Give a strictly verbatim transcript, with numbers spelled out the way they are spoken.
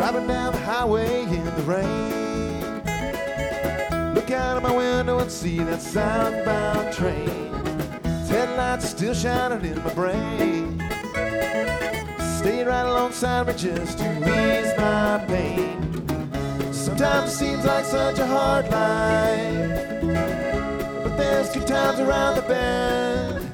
driving down the highway in the rain. Look out of my window and see that southbound train. Its headlights still shining in my brain. Stay right alongside me just to ease my pain. Sometimes it seems like such a hard life, but there's good times around the bend.